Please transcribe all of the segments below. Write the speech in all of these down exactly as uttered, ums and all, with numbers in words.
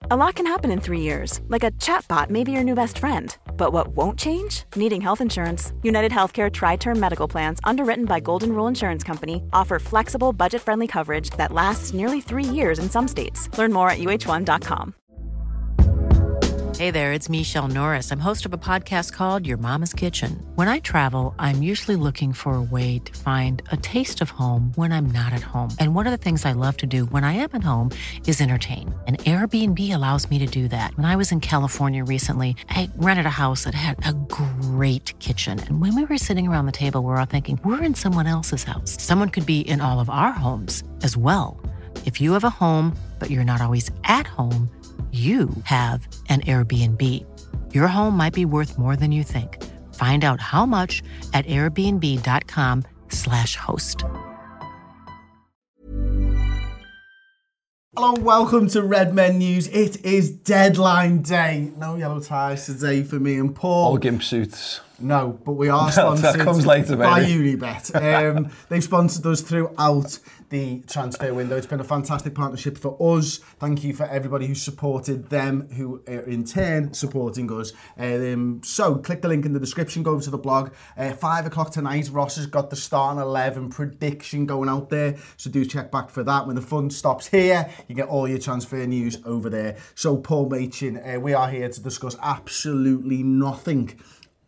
A lot can happen in three years, like a chatbot may be your new best friend. But what won't change? Needing health insurance. United Healthcare Tri-Term Medical Plans, underwritten by Golden Rule Insurance Company, offer flexible, budget-friendly coverage that lasts nearly three years in some states. Learn more at U H one dot com. Hey there, it's Michelle Norris. I'm host of a podcast called Your Mama's Kitchen. When I travel, I'm usually looking for a way to find a taste of home when I'm not at home. And one of the things I love to do when I am at home is entertain. And Airbnb allows me to do that. When I was in California recently, I rented a house that had a great kitchen. And when we were sitting around the table, we were all thinking, we're in someone else's house. Someone could be in all of our homes as well. If you have a home, but you're not always at home, you have an Airbnb. Your home might be worth more than you think. Find out how much at airbnb.com slash host. Hello and welcome to Red Men News. It is deadline day. No yellow ties today for me and Paul. All gimp suits. No, but we are sponsored that comes later, by baby. Unibet. Um, they've sponsored us throughout the transfer window. It's been a fantastic partnership for us. Thank you for everybody who supported them, who are in turn supporting us. Um, so click the link in the description, go over to the blog. Uh, five o'clock tonight, Ross has got the starting eleven prediction going out there. So do check back for that. When the fun stops here, you get all your transfer news over there. So Paul Machin, uh, we are here to discuss absolutely nothing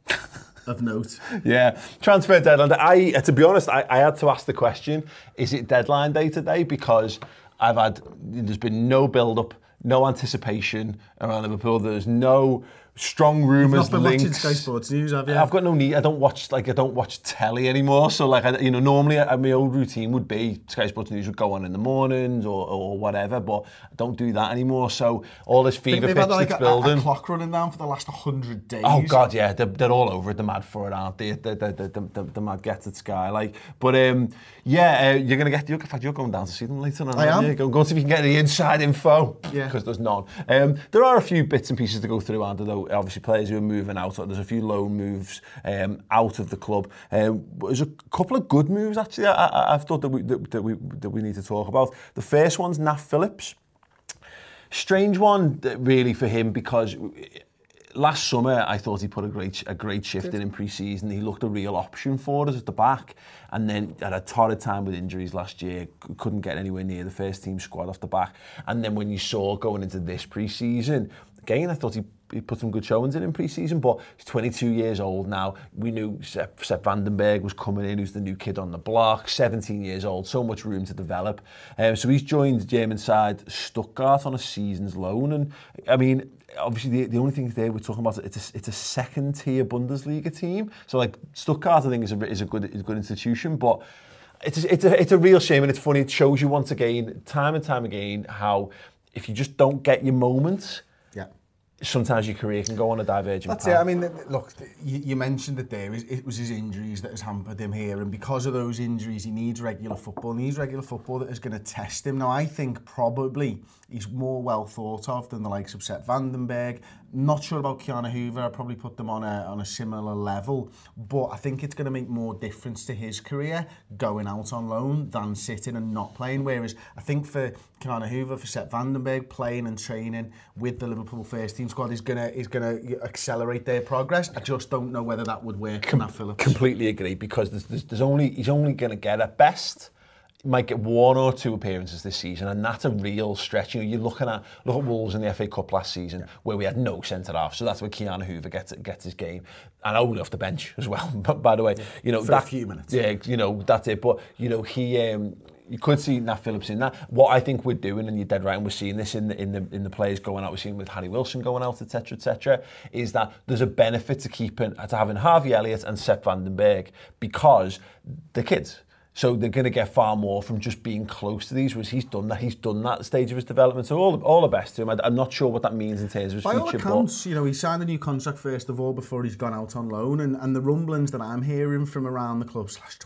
of note. Yeah, transfer deadline. I, to be honest, I, I had to ask the question, is it deadline day today? Because I've had, there's been no build-up, no anticipation around Liverpool. There's no strong rumours, You've not been links. watching Sky Sports News, have you? I've got no need. I don't watch like I don't watch telly anymore. So like I, you know, normally I, my old routine would be Sky Sports News would go on in the mornings or, or whatever, but I don't do that anymore. So all this fever pitch had, like, that's a, building. a clock running down for the last hundred days. Oh God, yeah, they're, they're all over it. They're mad for it, aren't they? They're, they're, they're, they're, they're mad get at Sky. Like, but um, yeah, uh, you're gonna get. You're, in fact, you're going down to see them later on. I am. You? Go, go see if you can get the inside info. Yeah. Because there's none. Um, there are a few bits and pieces to go through, aren't there? Though, obviously, players who are moving out. There's a few loan moves um, out of the club. Um, there's a couple of good moves actually. I, I, I've thought that we that, that we that we need to talk about. The first one's Nat Phillips. Strange one, really, for him because last summer I thought he put a great a great shift in in pre-season. He looked a real option for us at the back, and then had a torrid time with injuries last year. Couldn't get anywhere near the first team squad off the back. And then when you saw going into this pre-season, again I thought he. He put some good showings in in pre-season, but he's twenty-two years old now. We knew Sepp, Sepp Vandenberg was coming in, who's the new kid on the block, seventeen years old, so much room to develop. Um, so he's joined the German side Stuttgart on a season's loan. And I mean, obviously the, the only thing there we're talking about, it's a, it's a second-tier Bundesliga team. So like Stuttgart, I think, is a, is a, good, is a good institution, but it's a, it's, a, it's a real shame, and it's funny. It shows you once again, time and time again, how if you just don't get your moment, sometimes your career can go on a divergent That's path. it. I mean, look, you, you mentioned it there. It was his injuries that has hampered him here, and because of those injuries, he needs regular football. He needs regular football that is going to test him. Now, I think probably he's more well thought of than the likes of Sepp Vandenberg. Not sure about Keanu Hoover. I'd probably put them on a on a similar level, but I think it's going to make more difference to his career going out on loan than sitting and not playing. Whereas I think for Keanu Hoover, for Sepp Vandenberg, playing and training with the Liverpool first team squad is gonna is gonna accelerate their progress. I just don't know whether that would work. Com- Phillips. Completely agree, because there's, there's, there's only he's only going to get at best. He might get one or two appearances this season, and that's a real stretch. You know, you're looking at look at Wolves in the F A Cup last season, where we had no centre half, so that's where Keanu Hoover gets gets his game, and only off the bench as well. But by the way, you know for that, a few minutes. Yeah, you know that's it. But you know he. Um, You could see Nat Phillips in that. What I think we're doing, and you're dead right, and we're seeing this in the in the in the players going out. We're seeing with Harry Wilson going out, et cetera, et cetera. Is that there's a benefit to keeping to having Harvey Elliott and Sepp Vandenberg because they're kids. So they're going to get far more from just being close to these, whereas he's done that. He's done that stage of his development. So all the, all the best to him. I, I'm not sure what that means in terms of his By future. all accounts, you know, he signed a new contract first of all before he's gone out on loan, and, and the rumblings that I'm hearing from around the club slash Twitter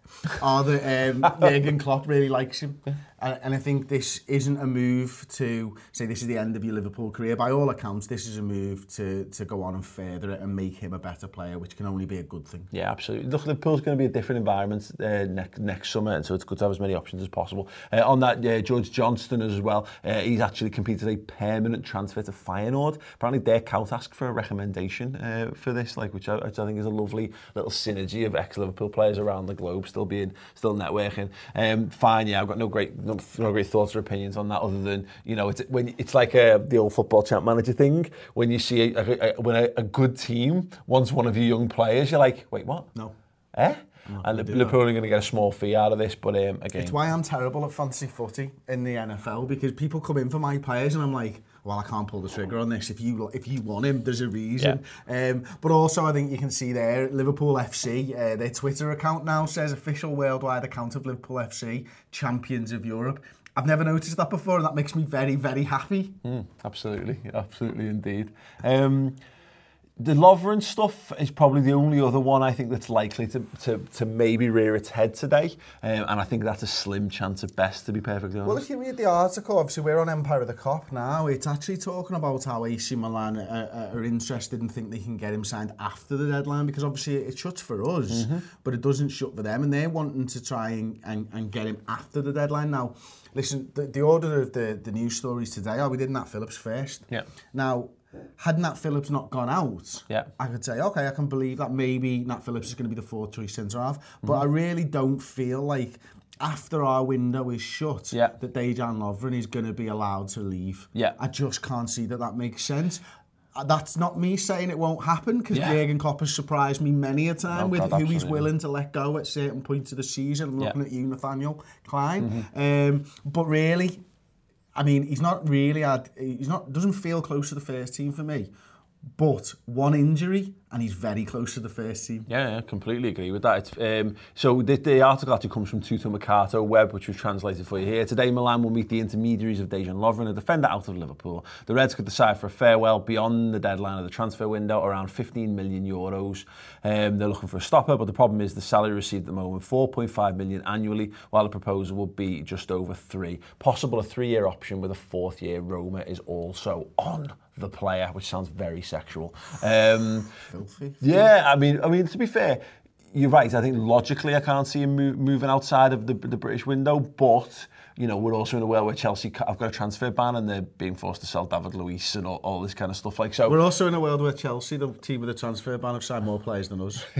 or that um, Jurgen Klopp really likes him. And, and I think this isn't a move to say this is the end of your Liverpool career. By all accounts, this is a move to to go on and further it and make him a better player, which can only be a good thing. Yeah, absolutely. Look, Liverpool's going to be a different environment uh, next next summer, and so it's good to have as many options as possible. Uh, on that, uh, George Johnston as well. Uh, he's actually completed a permanent transfer to Feyenoord. Apparently, Dirk Kuyt asked for a recommendation uh, for this, like which I, which I think is a lovely little synergy of ex-Liverpool players around the globe still being still networking. Um, fine, yeah, I've got no great. No, no great thoughts or opinions on that, other than, you know, it's when it's like a, the old football champ manager thing. When you see a, a, a, when a, a good team wants one of your young players, you're like, wait, what? No. Eh? And Liverpool are going to get a small fee out of this, but um, again, it's why I'm terrible at fantasy footy in the N F L, because people come in for my players and I'm like, well, I can't pull the trigger on this. If you if you want him, there's a reason. Yeah. Um, but also, I think you can see there, Liverpool F C, uh, their Twitter account now says official worldwide account of Liverpool F C, champions of Europe. I've never noticed that before, and that makes me very, very happy. Mm, absolutely, absolutely indeed. Um, The Lovren stuff is probably the only other one I think that's likely to to, to maybe rear its head today, um, and I think that's a slim chance at best, to be perfectly honest. Well, if you read the article, obviously we're on Empire of the Cop now, it's actually talking about how A C Milan are, are interested and think they can get him signed after the deadline, because obviously it shuts for us, mm-hmm. but it doesn't shut for them, and they're wanting to try and, and, and get him after the deadline. Now, listen, the, the order of the, the news stories today are we did Nat Phillips first. Yeah. Now, had Nat Phillips not gone out, yeah. I could say, okay, I can believe that maybe Nat Phillips is going to be the fourth choice centre-half. Mm-hmm. But I really don't feel like after our window is shut, yeah. that Dejan Lovren is going to be allowed to leave. Yeah. I just can't see that that makes sense. That's not me saying it won't happen, because yeah. Jurgen Klopp has surprised me many a time oh, with God, who absolutely. he's willing to let go at certain points of the season. I'm looking yeah. at you, Nathaniel Klein. Mm-hmm. Um, but really, I mean, he's not really had, he's not, doesn't feel close to the first team for me. But one injury, and he's very close to the first team. Yeah, I completely agree with that. It's, um, so the, the article actually comes from Tuto Mercato Web, which was translated for you here. Today, Milan will meet the intermediaries of Dejan Lovren, a defender out of Liverpool. The Reds could decide for a farewell beyond the deadline of the transfer window, around fifteen million euros. Um, they're looking for a stopper, but the problem is the salary received at the moment, four point five million annually, while the proposal would be just over three. Possible a three-year option with a fourth year. Roma is also on the player, which sounds very sexual. Um, Filthy. Yeah, I mean, I mean, to be fair, you're right. I think logically, I can't see him move, moving outside of the, the British window. But you know, we're also in a world where Chelsea have got a transfer ban and they're being forced to sell David Luiz and all, all this kind of stuff. Like so, we're also in a world where Chelsea, the team with a transfer ban, have signed more players than us.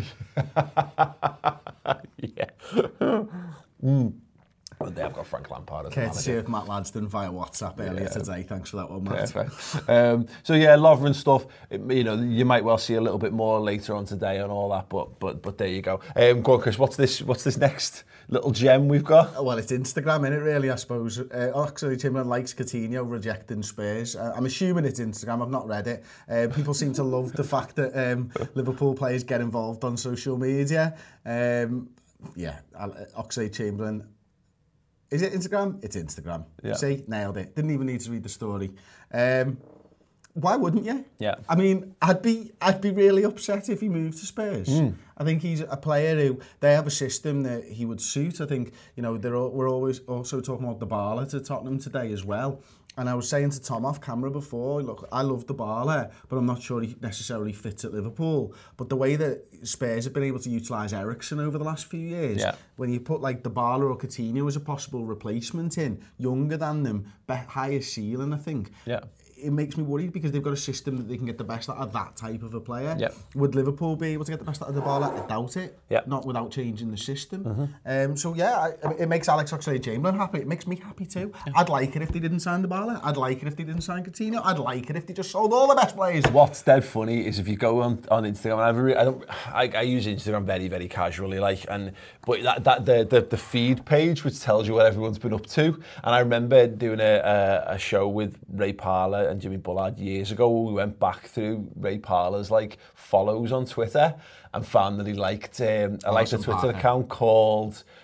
yeah. mm. But they have got Frank Lampard as Courtesy of Matt Ladston via WhatsApp earlier yeah. today. Thanks for that one, Matt. Perfect. um, so yeah, Lovren stuff. It, you know, you might well see a little bit more later on today and all that. But but but there you go. Um, go on, Chris. What's this? What's this next little gem we've got? Well, it's Instagram, isn't it? Really, I suppose. Uh, Oxlade-Chamberlain likes Coutinho rejecting Spurs. Uh, I'm assuming it's Instagram. I've not read it. Uh, people seem to love the fact that um, Liverpool players get involved on social media. Um, yeah, Oxlade-Chamberlain. Is it Instagram? It's Instagram. Yeah. See, nailed it. Didn't even need to read the story. Um, why wouldn't you? Yeah. I mean, I'd be I'd be really upset if he moved to Spurs. Mm. I think he's a player who they have a system that he would suit. I think you know they're all, we're always also talking about Dybala to Tottenham today as well. And I was saying to Tom off camera before, look, I love Dybala, but I'm not sure he necessarily fits at Liverpool. But the way that Spurs have been able to utilise Eriksen over the last few years, yeah. when you put like Dybala or Coutinho as a possible replacement in, younger than them, higher ceiling, I think. Yeah. It makes me worried because they've got a system that they can get the best out of that type of a player. Yep. Would Liverpool be able to get the best out of Dybala? I doubt it. Yep. Not without changing the system. Mm-hmm. Um, so yeah, I, it makes Alex Oxlade-Chamberlain happy. It makes me happy too. Yeah. I'd like it if they didn't sign Dybala. I'd like it if they didn't sign Coutinho. I'd like it if they just sold all the best players. What's dead funny is if you go on, on Instagram, and I've re- I don't, I, I use Instagram very, very casually, like, and but that, that the, the the feed page which tells you what everyone's been up to, and I remember doing a a, a show with Ray Parlour and Jimmy Bullard years ago. We went back through Ray Parlour's like follows on Twitter and found that he liked um, I liked a Twitter Parker. account called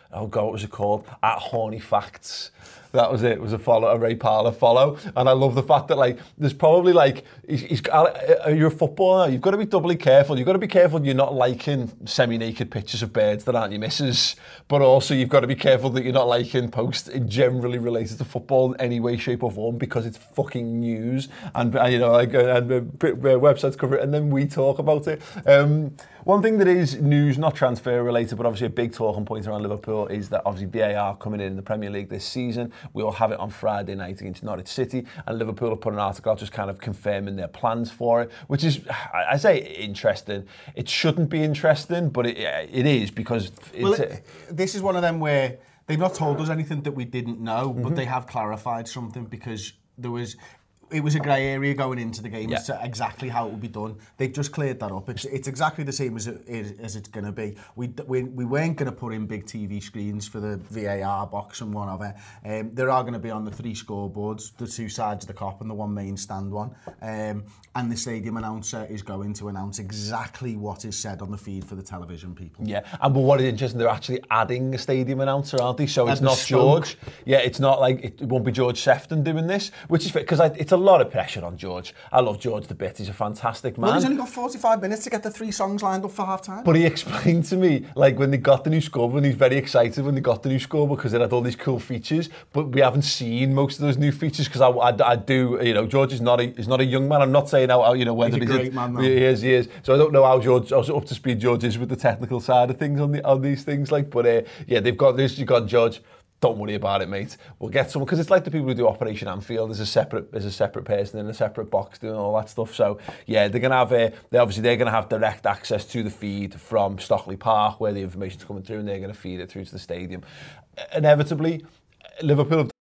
oh God, what was it called? At Horny Facts. That was it. It was a follow, a Ray Parlour follow. And I love the fact that, like, there's probably, like, he's, he's, you're a footballer, you've got to be doubly careful. You've got to be careful you're not liking semi-naked pictures of birds that aren't your missus. But also you've got to be careful that you're not liking posts generally related to football in any way, shape or form, because it's fucking news. And, you know, like, and uh, websites cover it, and then we talk about it. Um, one thing that is news, not transfer related, but obviously a big talking point around Liverpool is that obviously V A R coming in in the Premier League this season. We will have it on Friday night against Norwich City, and Liverpool have put an article out just kind of confirming their plans for it, which is, I say, interesting. It shouldn't be interesting, but it, it is, because it's... Well, it, this is one of them where they've not told us anything that we didn't know, mm-hmm. but they have clarified something, because there was... It was a grey area going into the game yeah. as to exactly how it would be done. They've just cleared that up. It's it's exactly the same as it is, as it's going to be. We, we we weren't going to put in big T V screens for the V A R box and one of it. Um, there are going to be on the three scoreboards, the two sides of the Kop and the one main stand one. Um, and the stadium announcer is going to announce exactly what is said on the feed for the television people. Yeah, and but what is interesting, they're actually adding a stadium announcer, aren't they? So it's not Stoke. George. Yeah, it's not like, it won't be George Sefton doing this, which is because it's a lot of pressure on George. I love George the bit. He's a fantastic man. Well, he's only got forty-five minutes to get the three songs lined up for half time. But he explained to me, like, when they got the new scoreboard, and he's very excited when they got the new scoreboard because it had all these cool features, but we haven't seen most of those new features because I, I, I do, you know, George is not a, is not a young man. I'm not saying how, you know, whether he's a great man, though. He is, he is. So I don't know how George, how up to speed George is with the technical side of things on the on these things, like, but uh, yeah, they've got this, you've got George. Don't worry about it, mate. We'll get someone, because it's like the people who do Operation Anfield. There's a separate, there's a separate person in a separate box doing all that stuff. So yeah, they're gonna have a, they obviously they're gonna have direct access to the feed from Stockley Park, where the information's coming through, and they're gonna feed it through to the stadium. Inevitably, Liverpool have...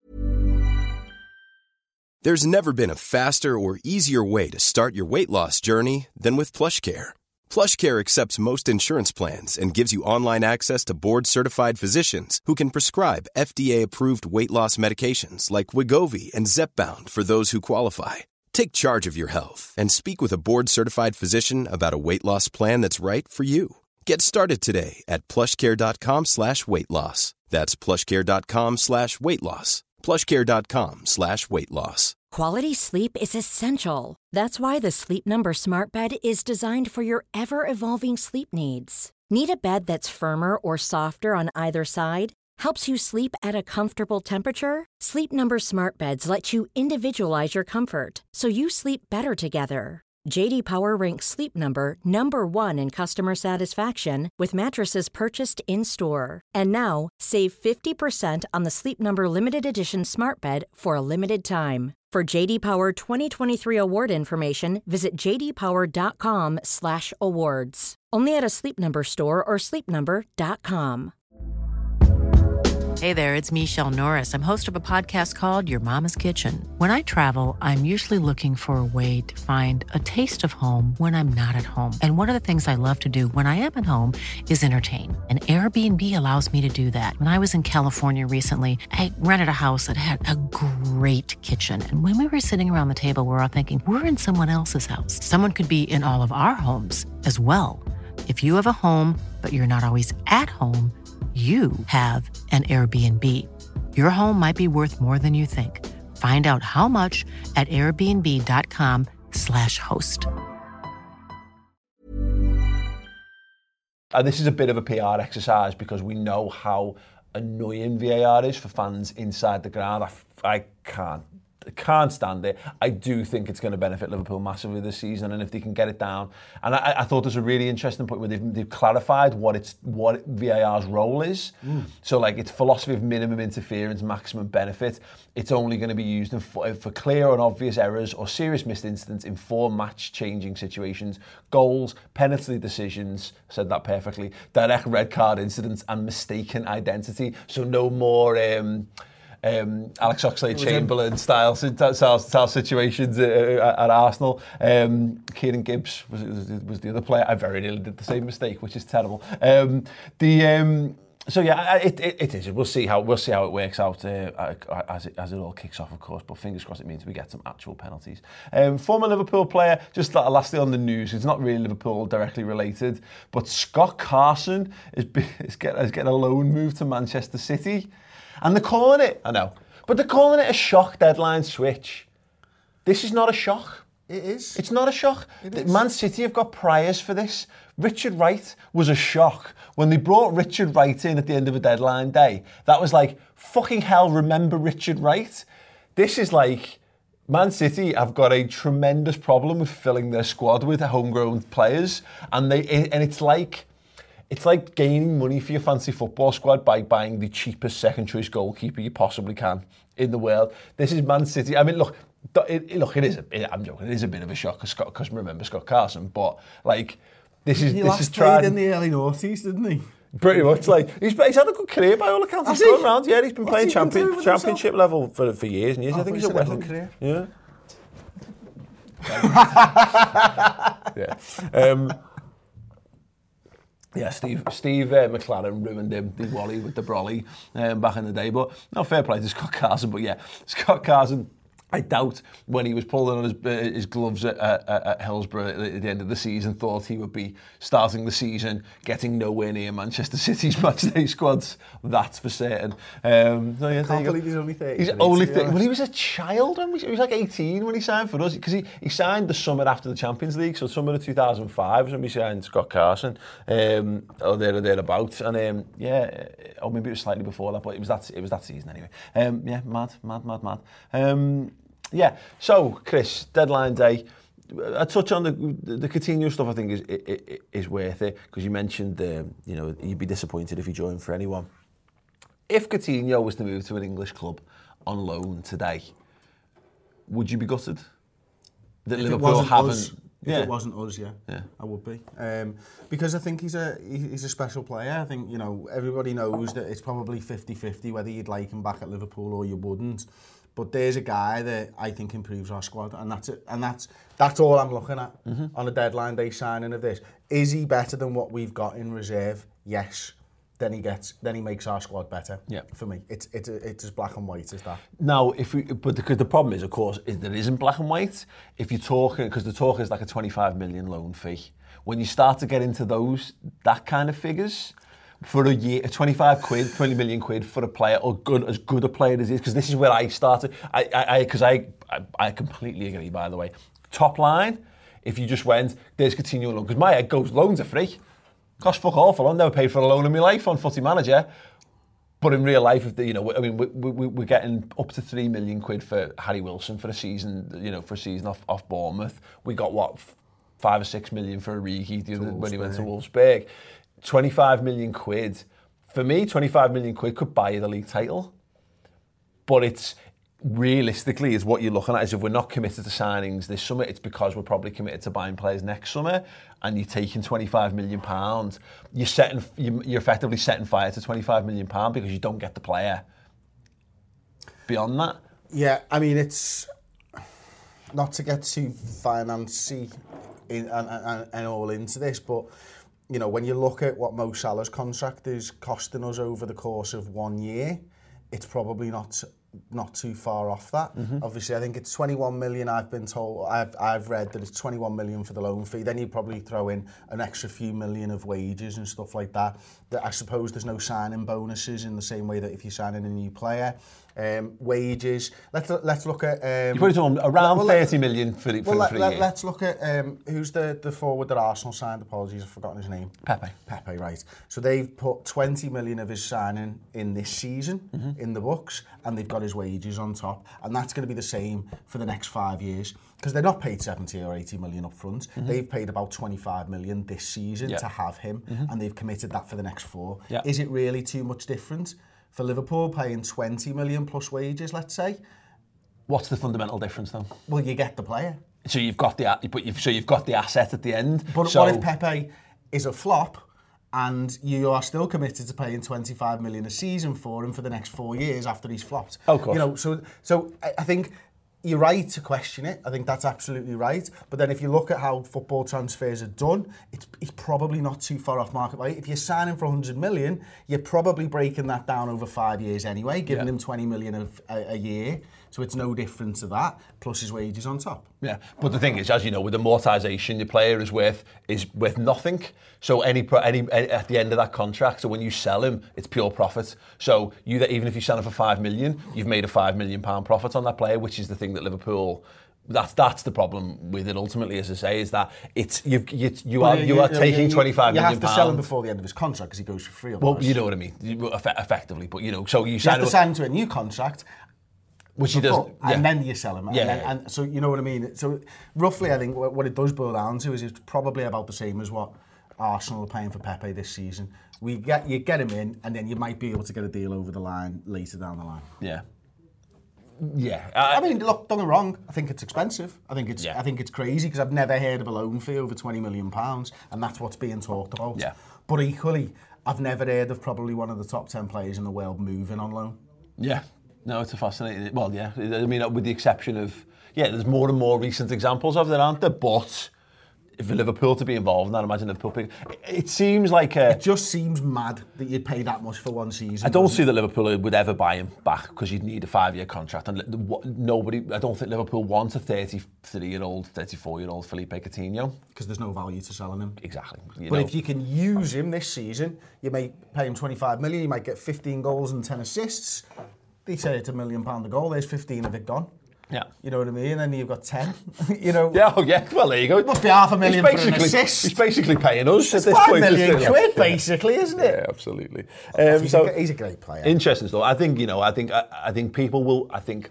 There's never been a faster or easier way to start your weight loss journey than with PlushCare. PlushCare accepts most insurance plans and gives you online access to board-certified physicians who can prescribe F D A-approved weight loss medications like Wegovy and Zepbound for those who qualify. Take charge of your health and speak with a board-certified physician about a weight loss plan that's right for you. Get started today at plushcare.com slash weight loss. That's plushcare.com slash weight loss. plushcare.com slash weight loss. Quality sleep is essential. That's why the Sleep Number Smart Bed is designed for your ever-evolving sleep needs. Need a bed that's firmer or softer on either side? Helps you sleep at a comfortable temperature? Sleep Number Smart Beds let you individualize your comfort, so you sleep better together. J D Power ranks Sleep Number number one in customer satisfaction with mattresses purchased in-store. And now, save fifty percent on the Sleep Number Limited Edition Smart Bed for a limited time. For J D Power twenty twenty-three award information, visit jdpower.com slash awards. Only at a Sleep Number store or sleep number dot com. Hey there, it's Michelle Norris. I'm host of a podcast called Your Mama's Kitchen. When I travel, I'm usually looking for a way to find a taste of home when I'm not at home. And one of the things I love to do when I am at home is entertain. And Airbnb allows me to do that. When I was in California recently, I rented a house that had a great kitchen. And when we were sitting around the table, we were all thinking, we're in someone else's house. Someone could be in all of our homes as well. If you have a home, but you're not always at home, you have an Airbnb. Your home might be worth more than you think. Find out how much at airbnb.com slash host. And this is a bit of a P R exercise because we know how annoying V A R is for fans inside the ground. I, I can't. I can't stand it. I do think it's going to benefit Liverpool massively this season, and if they can get it down. And I, I thought there's a really interesting point where they've, they've clarified what it's what V A R's role is. Mm. So, like, it's philosophy of minimum interference, maximum benefit. It's only going to be used in, for, for clear and obvious errors or serious missed incidents in four match-changing situations: goals, penalty decisions, said that perfectly, direct red card incidents, and mistaken identity. So no more... Um, Um, Alex Oxlade-Chamberlain style, style, style situations at, at Arsenal. Um, Kieran Gibbs was, was the other player. I very nearly did the same mistake, which is terrible. Um, the um, So yeah, it, it it is. We'll see how we'll see how it works out uh, as it as it all kicks off, of course. But fingers crossed, it means we get some actual penalties. Um, former Liverpool player, just lastly on the news. It's not really Liverpool directly related, but Scott Carson is is getting, is getting a loan move to Manchester City, and they're calling it. I know, but they're calling it a shock deadline switch. This is not a shock. It is. It's not a shock. Man City have got priors for this. Richard Wright was a shock. When they brought Richard Wright in at the end of a deadline day, that was like, fucking hell, remember Richard Wright? This is like, Man City have got a tremendous problem with filling their squad with homegrown players. And they and it's like, it's like gaining money for your fancy football squad by buying the cheapest second choice goalkeeper you possibly can in the world. This is Man City. I mean, look, it, it, look, it is, a, it, I'm joking, it is a bit of a shock because remember Scott Carson, but like, This is he this last is played tried in the early noughties, didn't he? Pretty much, like he's, he's had a good career by all accounts. He's going around, yeah. He's been What's playing he been champion, doing with championship level for for years and years. Oh, I think I he's at thought West he said a Ham. good Yeah. yeah. Um, yeah, Steve Steve uh, McLaren ruined him, did Wally with the brolly um, back in the day. But no, fair play to Scott Carson. But yeah, Scott Carson, I doubt when he was pulling on his, uh, his gloves at, at, at Hillsborough at the end of the season, thought he would be starting the season getting nowhere near Manchester City's matchday squads. That's for certain. Um, so yeah, I can't believe he's only thirty. He's only thirty. Well, he was a child when we, he was like eighteen when he signed for us, because he, he signed the summer after the Champions League, so summer of two thousand five was when we signed Scott Carson, um, or there or thereabouts, and um, yeah, or maybe it was slightly before that, but it was that it was that season anyway. Um, yeah, mad, mad, mad, mad. Um, Yeah, so Chris, deadline day. A touch on the the Coutinho stuff, I think, is is, is worth it, because you mentioned, um, you know, you'd be disappointed if he joined for anyone. If Coutinho was to move to an English club on loan today, would you be gutted that if Liverpool haven't? Us, if yeah. it wasn't us, yeah, yeah, I would be, um, because I think he's a he's a special player. I think, you know, everybody knows that it's probably fifty-fifty whether you'd like him back at Liverpool or you wouldn't. But there's a guy that I think improves our squad, and that's it. And that's that's all I'm looking at mm-hmm. on a deadline day signing of this. Is he better than what we've got in reserve? Yes. Then he gets, then he makes our squad better. Yeah. For me, it's it's it's as black and white as that. Now, if we, but because the, the problem is, of course, is there isn't black and white. If you're talking, because the talk is like a twenty-five million loan fee. When you start to get into those that kind of figures. For a year, twenty-five quid, twenty million quid for a player, or good as good a player as he is, because this is where I started. I, I, because I, I, I completely agree. By the way, top line, if you just went, there's Coutinho loan, because my head goes, loans are free, cost fuck all for loan. Never paid for a loan in my life on Footy Manager, but in real life, if the, you know, I mean, we, we, we're getting up to three million quid for Harry Wilson for a season, you know, for a season off off Bournemouth. We got what five or six million for Origi when he went to Wolfsburg. twenty-five million quid, for me, twenty-five million quid could buy you the league title. But it's, realistically, is what you're looking at is if we're not committed to signings this summer, it's because we're probably committed to buying players next summer, and you're taking twenty-five million pounds, you're setting, you're effectively setting fire to twenty-five million pounds because you don't get the player beyond that. Yeah, I mean, it's not to get too financy in, and, and, and all into this, but you know, when you look at what Mo Salah's contract is costing us over the course of one year, it's probably not not too far off that. Mm-hmm. Obviously, I think it's twenty-one million. I've been told, I've I've read that it's twenty-one million for the loan fee. Then you probably throw in an extra few million of wages and stuff like that. That I suppose there's no signing bonuses in the same way that if you're signing a new player. Um, wages. Let's let's look at. Um, you put it on around well, thirty million for the for, well, for let, a year. Let's look at um, who's the the forward that Arsenal signed. Apologies, I've forgotten his name. Pepe. Pepe, right. So they've put twenty million of his signing in this season mm-hmm. in the books, and they've got his wages on top, and that's going to be the same for the next five years because they're not paid seventy or eighty million up front. Mm-hmm. They've paid about twenty-five million this season yep. to have him, mm-hmm. and they've committed that for the next four. Yep. Is it really too much different? For Liverpool paying twenty million plus wages, let's say. What's the fundamental difference though? Well, you get the player. So you've got the but you've so you've got the asset at the end. But so, what if Pepe is a flop and you are still committed to paying twenty-five million a season for him for the next four years after he's flopped? Oh, of course. You know, so so I think you're right to question it. I think that's absolutely right. But then if you look at how football transfers are done, it's, it's probably not too far off market value. If you're signing for one hundred million, you're probably breaking that down over five years anyway, giving yeah. him twenty million a, a, a year. So it's no different to that, plus his wages on top. Yeah, but the thing is, as you know, with amortisation, your player is worth is worth nothing. So any any at the end of that contract, so when you sell him, it's pure profit. So you that even if you sell him for five million, you've made a five million pound profit on that player, which is the thing that Liverpool. That's that's the problem with it. Ultimately, as I say, is that it's you you, you are you, you are taking twenty-five million pounds. You have to sell him before the end of his contract because he goes for free. Well, you know what I mean, effectively. But you know, so you, you sign have to sign him to a new contract. Which he doesn't, yeah. And then you sell him. Yeah, and, then, yeah. and so you know what I mean. So roughly, I think what it does boil down to is it's probably about the same as what Arsenal are paying for Pepe this season. We get you get him in, and then you might be able to get a deal over the line later down the line. Yeah. Yeah. I, I mean, look, don't get me wrong. I think it's expensive. I think it's. Yeah. I think it's crazy because I've never heard of a loan fee over twenty million pounds, and that's what's being talked about. Yeah. But equally, I've never heard of probably one of the top ten players in the world moving on loan. Yeah. No, it's a fascinating... Well, yeah, I mean, with the exception of... Yeah, there's more and more recent examples of that, aren't there? But if Liverpool to be involved in that, I imagine Liverpool... It, it seems like... A, it just seems mad that you'd pay that much for one season. I don't see that Liverpool would ever buy him back because you'd need a five-year contract. And nobody... I don't think Liverpool wants a thirty-three-year-old, thirty-four-year-old Felipe Coutinho. Because there's no value to selling him. Exactly. You but know. if you can use him this season, you may pay him twenty-five million, you might get fifteen goals and ten assists... They say it's a million pound a goal, there's fifteen of it gone. Yeah. You know what I mean? And then you've got ten. you know. Yeah, oh yeah, well there you go. It must be half a million for an assist. He's basically paying us it's at this five point. million yeah. quid, basically, isn't it? Yeah, absolutely. Um, he's, so, a, he's a great player. Interesting stuff. I think, you know, I think I, I think people will, I think,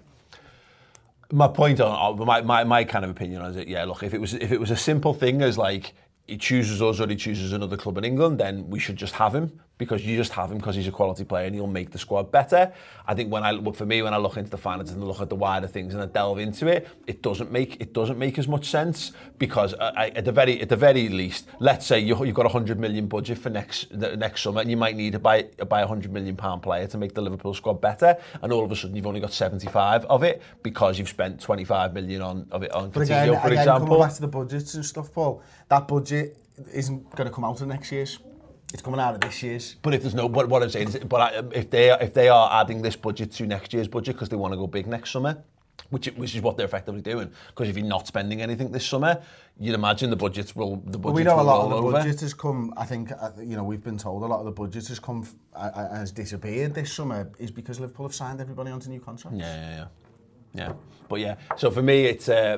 my point on, my, my, my kind of opinion on it, yeah, look, if it was if it was a simple thing as like, he chooses us or he chooses another club in England, then we should just have him because you just have him because he's a quality player and he'll make the squad better. I think when I for me when I look into the finances and look at the wider things and I delve into it, it doesn't make it doesn't make as much sense because I, at the very at the very least, let's say you, you've got a hundred million budget for next next summer and you might need to buy buy a hundred million pound player to make the Liverpool squad better, and all of a sudden you've only got seventy-five of it because you've spent twenty-five million on of it on Coutinho, again, for again, example. Coming back to the budgets and stuff, Paul, that budget isn't going to come out of next year's. It's coming out of this year's. But if there's no, what, what I'm saying is, but I, if they if they are adding this budget to next year's budget because they want to go big next summer, which which is what they're effectively doing, because if you're not spending anything this summer, you'd imagine the budgets will the budgets well, we know will a lot of the over. budget has come. I think uh, you know we've been told a lot of the budget has come uh, has disappeared this summer is because Liverpool have signed everybody onto new contracts. Yeah, yeah, yeah, yeah. But yeah, so for me, it's uh,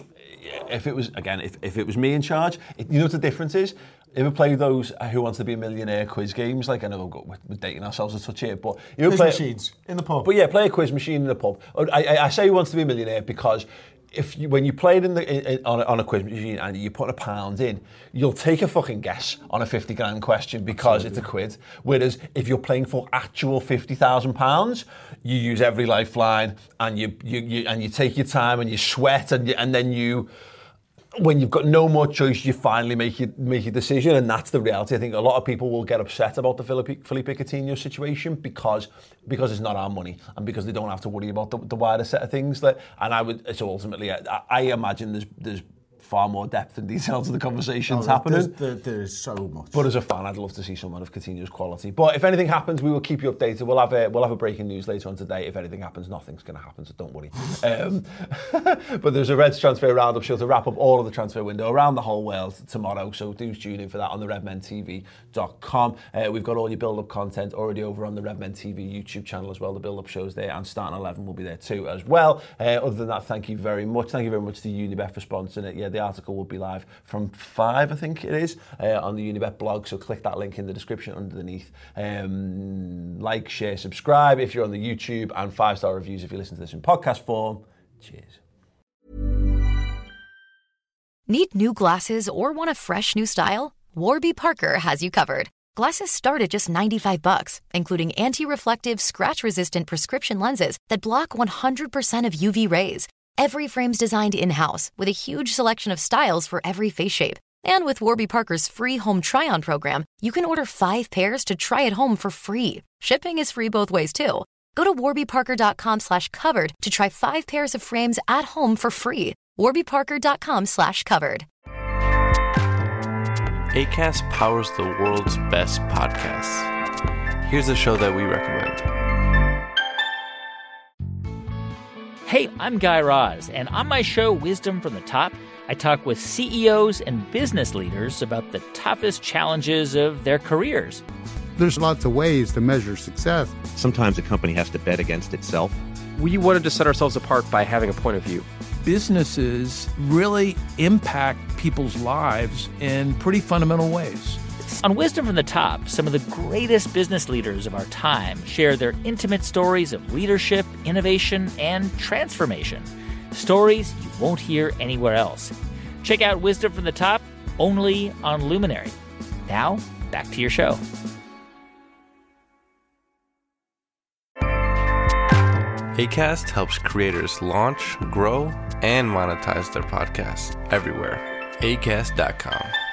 if it was again, if, if it was me in charge, it, you know what the difference is. Ever play those uh, Who Wants to Be a Millionaire quiz games? Like, I know we're, we're dating ourselves a touch here, but you quiz play machines in the pub. But yeah, play a quiz machine in the pub. I, I, I say Who Wants to Be a Millionaire because if you, when you play it in the in, in, on, a, on a quiz machine and you put a pound in, you'll take a fucking guess on a fifty grand question because Absolutely. It's a quiz. Whereas if you're playing for actual fifty thousand pounds, you use every lifeline and you, you you and you take your time and you sweat and you, and then you. When you've got no more choice, you finally make your, make your decision, and that's the reality. I think a lot of people will get upset about the Felipe, Felipe Coutinho situation because because it's not our money and because they don't have to worry about the, the wider set of things. That, and I would so ultimately, I, I imagine there's there's far more depth and detail to the conversations oh, happening. There's, there, there's so much. But as a fan, I'd love to see someone of Coutinho's quality. But if anything happens, we will keep you updated. We'll have a we'll have a breaking news later on today. If anything happens, nothing's going to happen, so don't worry. um, but there's a Reds transfer roundup show to wrap up all of the transfer window around the whole world tomorrow. So do tune in for that on the redmen t v dot com. Uh, we've got all your build-up content already over on the Redmen T V YouTube channel as well. The build-up shows there, and Starting eleven will be there too as well. Uh, other than that, thank you very much. Thank you very much to Unibet for sponsoring it. Yeah, the article will be live from five, I think it is, uh, on the Unibet blog. So click that link in the description underneath. Um, like, share, subscribe if you're on the YouTube, and five-star reviews if you listen to this in podcast form. Cheers. Need new glasses or want a fresh new style? Warby Parker has you covered. Glasses start at just ninety-five bucks, including anti-reflective, scratch-resistant prescription lenses that block one hundred percent of U V rays. Every frame's designed in-house with a huge selection of styles for every face shape. And with Warby Parker's free home try-on program, you can order five pairs to try at home for free. Shipping is free both ways, too. Go to warbyparker.com slash covered to try five pairs of frames at home for free. warbyparker.com slash covered. Acast powers the world's best podcasts. Here's a show that we recommend. Hey, I'm Guy Raz, and on my show, Wisdom from the Top, I talk with C E Os and business leaders about the toughest challenges of their careers. There's lots of ways to measure success. Sometimes a company has to bet against itself. We wanted to set ourselves apart by having a point of view. Businesses really impact people's lives in pretty fundamental ways. On Wisdom from the Top, some of the greatest business leaders of our time share their intimate stories of leadership, innovation, and transformation. Stories you won't hear anywhere else. Check out Wisdom from the Top only on Luminary. Now, back to your show. Acast helps creators launch, grow, and monetize their podcasts everywhere. acast dot com.